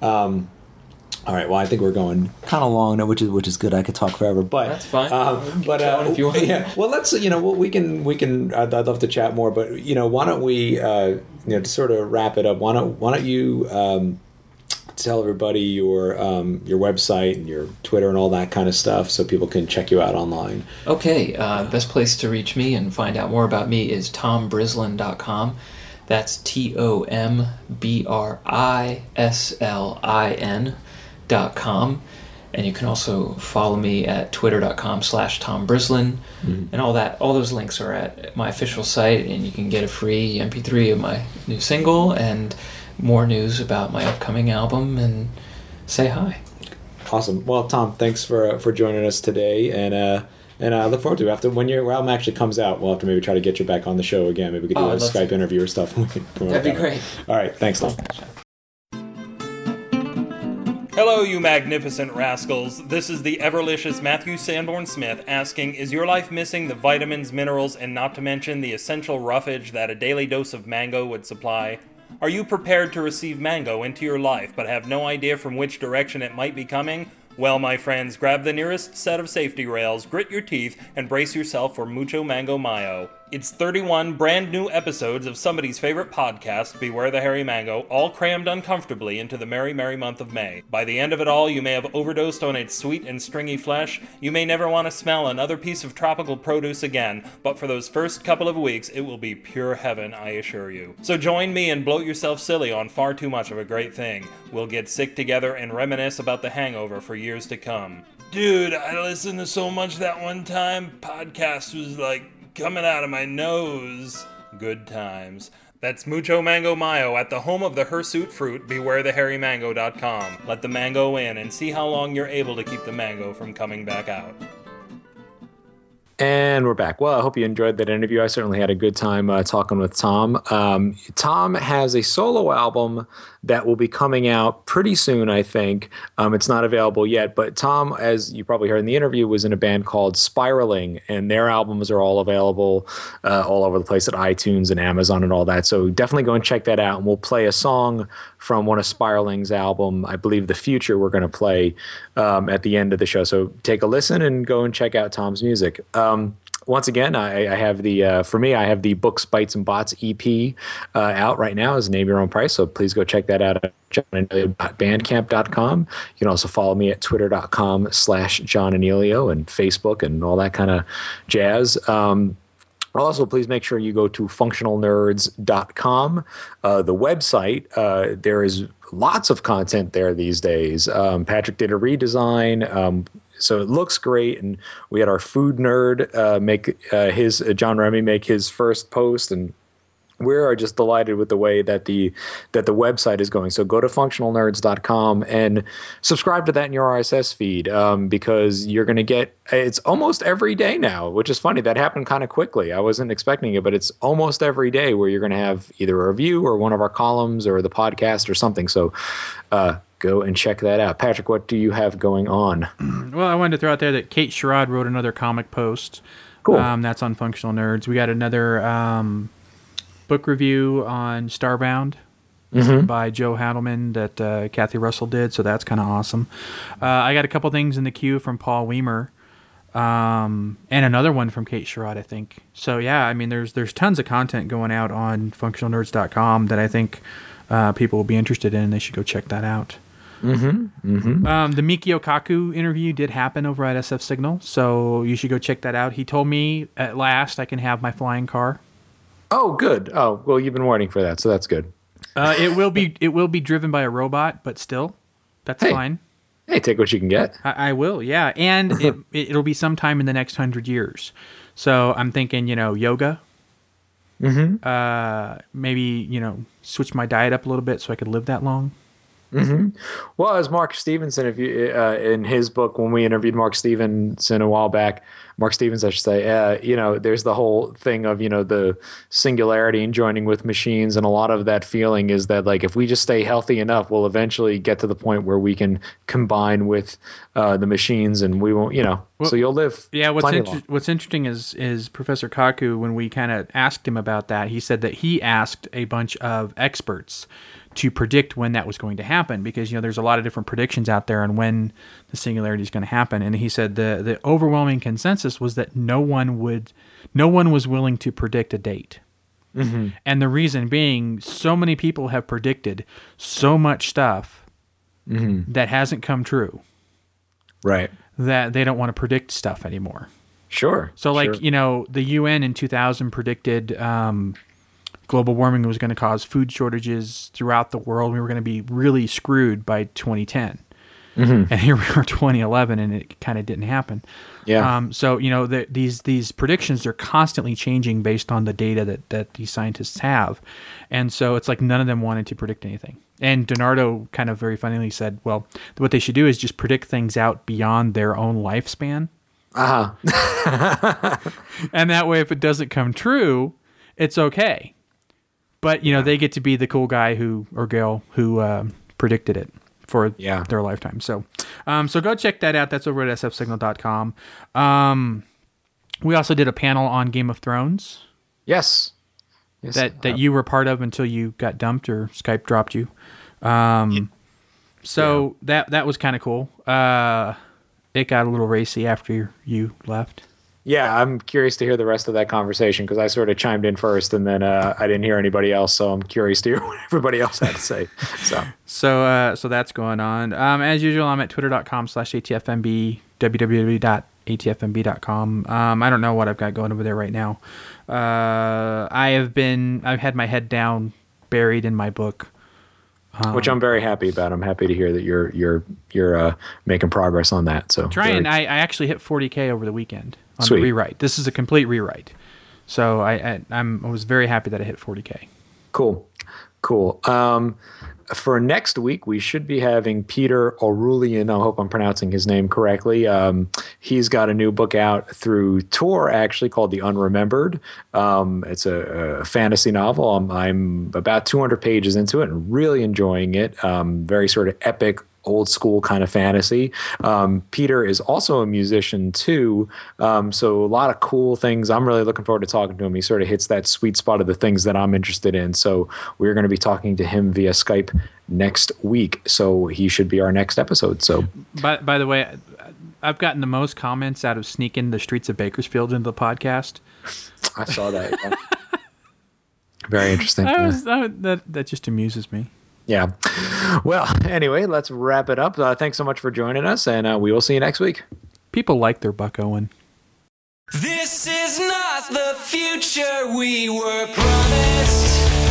All right. Well, I think we're going kind of long now, which is good. I could talk forever, but that's fine. But if you want. Yeah. Well, let's we can. I'd love to chat more, but why don't we to sort of wrap it up? Why don't you tell everybody your website and your Twitter and all that kind of stuff, so people can check you out online. Okay. Best place to reach me and find out more about me is tombrislin.com. That's TOMBRISLIN.com. And you can also follow me at twitter.com/TomBrislin. And all those links are at my official site, and you can get a free MP3 of my new single and more news about my upcoming album, and say hi. Awesome. Well, Tom, thanks for joining us today, and I look forward to it. After when your album actually comes out, we'll have to maybe try to get you back on the show again. Maybe we could do a Skype interview or stuff. That'd be great. All right. Thanks, Tom. Hello, you magnificent rascals. This is the Everlicious Matthew Sanborn Smith asking, is your life missing the vitamins, minerals, and not to mention the essential roughage that a daily dose of mango would supply? Are you prepared to receive mango into your life but have no idea from which direction it might be coming? Well, my friends, grab the nearest set of safety rails, grit your teeth, and brace yourself for Mucho Mango Mayo. It's 31 brand new episodes of somebody's favorite podcast, Beware the Hairy Mango, all crammed uncomfortably into the merry, merry month of May. By the end of it all, you may have overdosed on its sweet and stringy flesh. You may never want to smell another piece of tropical produce again, but for those first couple of weeks, it will be pure heaven, I assure you. So join me and bloat yourself silly on far too much of a great thing. We'll get sick together and reminisce about the hangover for years to come. Dude, I listened to so much that one time, podcast was like coming out of my nose. Good times. That's Mucho Mango Mayo at the home of the hirsute fruit, bewarethehairymango.com. Let the mango in and see how long you're able to keep the mango from coming back out. And we're back. Well, I hope you enjoyed that interview. I certainly had a good time talking with Tom. Tom has a solo album that will be coming out pretty soon, I think. It's not available yet, but Tom, as you probably heard in the interview, was in a band called Spiraling, and their albums are all available all over the place at iTunes and Amazon and all that. So definitely go and check that out. And we'll play a song from one of Spiraling's album, I believe The Future, we're going to play at the end of the show. So take a listen and go and check out Tom's music. Once again, I have for me, I have the Books, Bites, and Bots EP out right now as Name Your Own Price. So please go check that out at johnanelio.bandcamp.com. You can also follow me at twitter.com/johnanelio and Facebook and all that kind of jazz. Also, please make sure you go to functionalnerds.com. The website, there is lots of content there these days. Patrick did a redesign. So it looks great, and we had our food nerd make John Remy make his first post, and we are just delighted with the way that the website is going. So go to functionalnerds.com and subscribe to that in your RSS feed, because you're going to get, it's almost every day now, which is funny. That happened kind of quickly. I wasn't expecting it, but it's almost every day where you're going to have either a review or one of our columns or the podcast or something. So go and check that out. Patrick, what do you have going on? Well, I wanted to throw out there that Kate Sherrod wrote another comic post. Cool. That's on Functional Nerds. We got another book review on Starbound by Joe Hadelman that Kathy Russell did, so that's kind of awesome. I got a couple things in the queue from Paul Weimer, and another one from Kate Sherrod, I think. So yeah, I mean, there's tons of content going out on functionalnerds.com that I think people will be interested in, and they should go check that out. The Mikio Kaku interview did happen over at SF Signal, so you should go check that out. He told me at last I can have my flying car. Oh, good. Oh, well, you've been waiting for that, so that's good. It will be driven by a robot, but still, that's fine. Hey, take what you can get. I will, yeah, and it'll be sometime in the next 100 years. So I'm thinking, yoga. Maybe switch my diet up a little bit so I could live that long. Well, as Mark Stevenson, if you in his book, when we interviewed Mark Stevens a while back, Mark Stevens, I should say, there's the whole thing of, the singularity and joining with machines. And a lot of that feeling is that, like, if we just stay healthy enough, we'll eventually get to the point where we can combine with the machines, and we won't, so you'll live. Yeah. Long. What's interesting is Professor Kaku, when we kind of asked him about that, he said that he asked a bunch of experts to predict when that was going to happen, because there's a lot of different predictions out there on when the singularity is going to happen. And he said the overwhelming consensus was that no one was willing to predict a date. And the reason being, so many people have predicted so much stuff that hasn't come true, right? That they don't want to predict stuff anymore. Sure. So the UN in 2000 predicted global warming was going to cause food shortages throughout the world. We were going to be really screwed by 2010. And here we are 2011, and it kind of didn't happen. Yeah. So, these predictions are constantly changing based on the data that these scientists have. And so it's like none of them wanted to predict anything. And DiNardo kind of very funnily said, well, what they should do is just predict things out beyond their own lifespan. And that way, if it doesn't come true, it's okay. But, they get to be the cool guy or girl who predicted it for their lifetime. So so go check that out. That's over at sfsignal.com. We also did a panel on Game of Thrones. Yes. That you were part of until you got dumped or Skype dropped you. So that was kind of cool. It got a little racy after you left. Yeah, I'm curious to hear the rest of that conversation, because I sort of chimed in first, and then I didn't hear anybody else, so I'm curious to hear what everybody else had to say. So that's going on. As usual, I'm at twitter.com/ATFMB, www.atfmb.com. I don't know what I've got going over there right now. I've had my head down, buried in my book. Which I'm very happy about. I'm happy to hear that you're making progress on that. So I actually hit 40K over the weekend on Sweet. the rewrite. This is a complete rewrite, so I was very happy that I hit 40K. Cool. For next week, we should be having Peter O'Rulian. I hope I'm pronouncing his name correctly. He's got a new book out through Tor, actually, called The Unremembered. It's a fantasy novel. I'm about 200 pages into it and really enjoying it. Very sort of epic, old school kind of fantasy. Peter is also a musician too, so a lot of cool things. I'm really looking forward to talking to him. He sort of hits that sweet spot of the things that I'm interested in, so we're going to be talking to him via Skype next week, so he should be our next episode. So by the way, I've gotten the most comments out of sneaking the Streets of Bakersfield into the podcast. I saw that. Yeah. Very interesting. That just amuses me. Yeah. Well, anyway, let's wrap it up. Thanks so much for joining us, and we will see you next week. People like their Buck Owen. This is not the future we were promised.